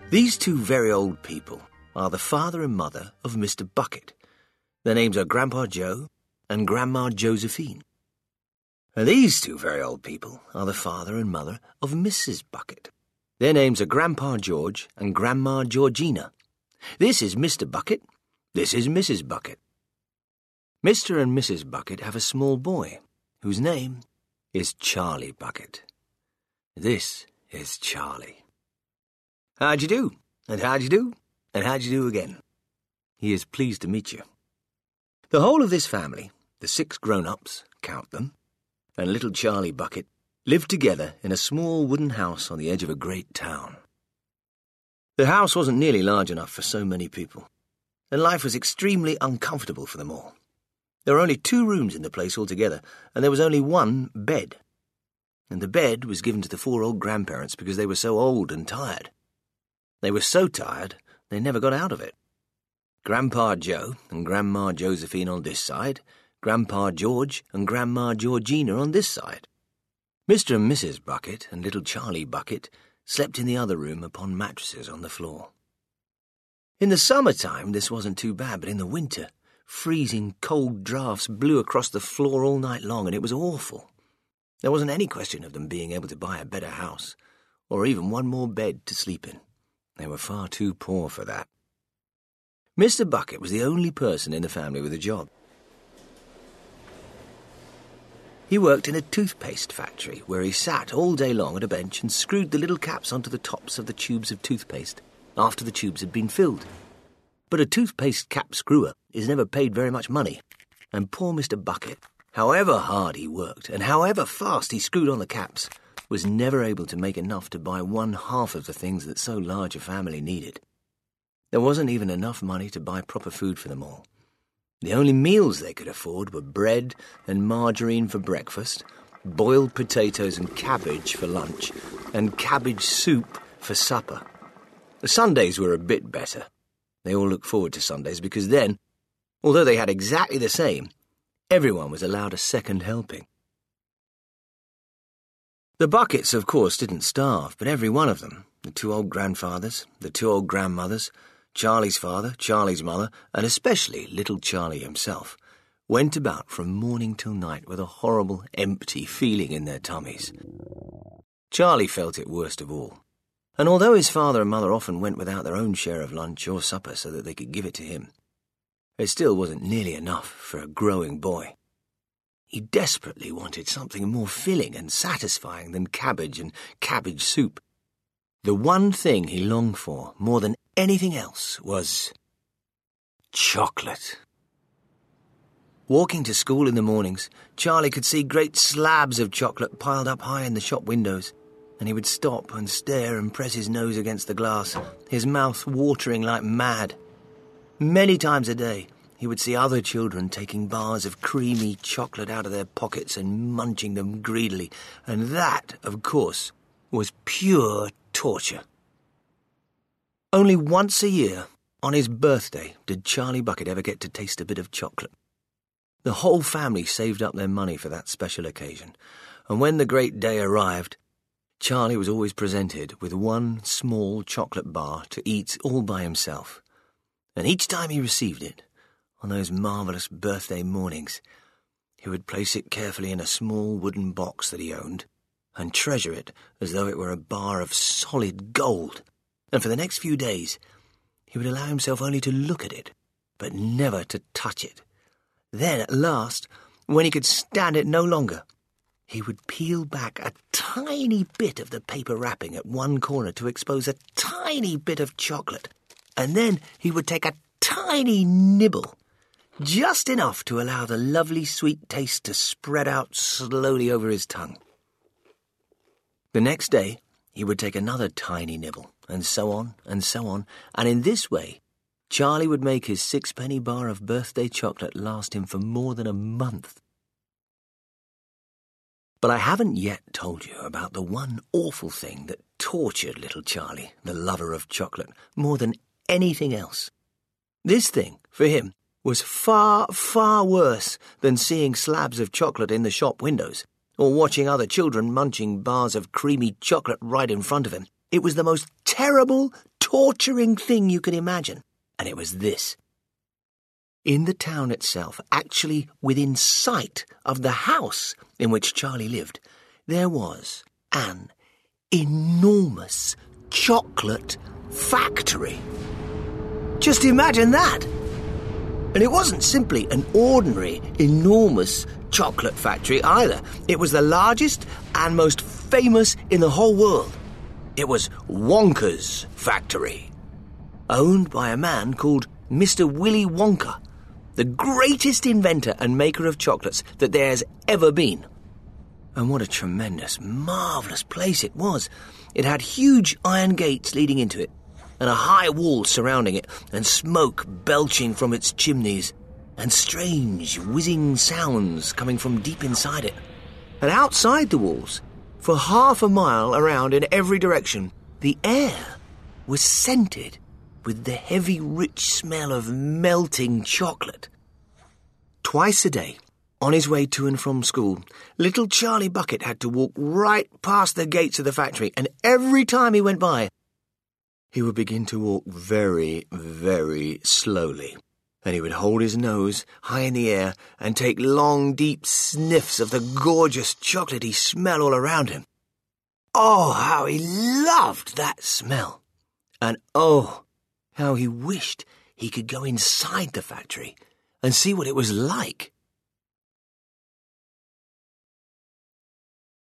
These two very old people are the father and mother of Mr. Bucket. Their names are Grandpa Joe and Grandma Josephine. And these two very old people are the father and mother of Mrs. Bucket. Their names are Grandpa George and Grandma Georgina. This is Mr. Bucket. This is Mrs. Bucket. Mr. and Mrs. Bucket have a small boy, whose name is Charlie Bucket. This is Charlie. How'd you do? And how'd you do? And how'd you do again? He is pleased to meet you. The whole of this family, the 6 grown-ups, count them, and little Charlie Bucket, lived together in a small wooden house on the edge of a great town. The house wasn't nearly large enough for so many people, and life was extremely uncomfortable for them all. There were only 2 rooms in the place altogether, and there was only 1 bed. And the bed was given to the 4 old grandparents because they were so old and tired. They were so tired, they never got out of it. Grandpa Joe and Grandma Josephine on this side, Grandpa George and Grandma Georgina on this side. Mr. and Mrs. Bucket and little Charlie Bucket slept in the other room upon mattresses on the floor. In the summertime, this wasn't too bad, but in the winter, freezing cold draughts blew across the floor all night long, and it was awful. There wasn't any question of them being able to buy a better house, or even 1 more bed to sleep in. They were far too poor for that. Mr. Bucket was the only person in the family with a job. He worked in a toothpaste factory, where he sat all day long at a bench and screwed the little caps onto the tops of the tubes of toothpaste after the tubes had been filled. But a toothpaste cap screwer is never paid very much money, and poor Mr. Bucket, however hard he worked and however fast he screwed on the caps, was never able to make enough to buy 1/2 of the things that so large a family needed. There wasn't even enough money to buy proper food for them all. The only meals they could afford were bread and margarine for breakfast, boiled potatoes and cabbage for lunch, and cabbage soup for supper. The Sundays were a bit better. They all looked forward to Sundays because then, although they had exactly the same, everyone was allowed a second helping. The Buckets, of course, didn't starve, but every one of them, the 2 old grandfathers, the 2 old grandmothers, Charlie's father, Charlie's mother, and especially little Charlie himself, went about from morning till night with a horrible, empty feeling in their tummies. Charlie felt it worst of all, and although his father and mother often went without their own share of lunch or supper so that they could give it to him, it still wasn't nearly enough for a growing boy. He desperately wanted something more filling and satisfying than cabbage and cabbage soup. The one thing he longed for more than anything else was chocolate. Walking to school in the mornings, Charlie could see great slabs of chocolate piled up high in the shop windows, and he would stop and stare and press his nose against the glass, his mouth watering like mad. Many times a day, he would see other children taking bars of creamy chocolate out of their pockets and munching them greedily, and that, of course, was pure torture. Only once a year, on his birthday, did Charlie Bucket ever get to taste a bit of chocolate. The whole family saved up their money for that special occasion, and when the great day arrived, Charlie was always presented with 1 small chocolate bar to eat all by himself. And each time he received it, on those marvellous birthday mornings, he would place it carefully in a small wooden box that he owned and treasure it as though it were a bar of solid gold. And for the next few days, he would allow himself only to look at it, but never to touch it. Then, at last, when he could stand it no longer, he would peel back a tiny bit of the paper wrapping at one corner to expose a tiny bit of chocolate, and then he would take a tiny nibble, just enough to allow the lovely sweet taste to spread out slowly over his tongue. The next day, he would take another tiny nibble, and so on, and in this way, Charlie would make his 6-penny bar of birthday chocolate last him for more than a month. But I haven't yet told you about the one awful thing that tortured little Charlie, the lover of chocolate, more than anything else. This thing, for him, was far, far worse than seeing slabs of chocolate in the shop windows, or watching other children munching bars of creamy chocolate right in front of him. It was the most terrible torturing thing you can imagine, and it was this. In the town itself, actually within sight of the house in which Charlie lived, there was an enormous chocolate factory. Just imagine that! And it wasn't simply an ordinary, enormous chocolate factory either. It was the largest and most famous in the whole world. It was Wonka's factory, owned by a man called Mr. Willy Wonka, the greatest inventor and maker of chocolates that there's ever been. And what a tremendous, marvellous place it was. It had huge iron gates leading into it, and a high wall surrounding it, and smoke belching from its chimneys, and strange whizzing sounds coming from deep inside it. And outside the walls, for half a mile around in every direction, the air was scented with the heavy, rich smell of melting chocolate. Twice a day, on his way to and from school, little Charlie Bucket had to walk right past the gates of the factory, and every time he went by, he would begin to walk very, very slowly, and he would hold his nose high in the air and take long, deep sniffs of the gorgeous chocolatey smell all around him. Oh, how he loved that smell! And oh, how he wished he could go inside the factory and see what it was like.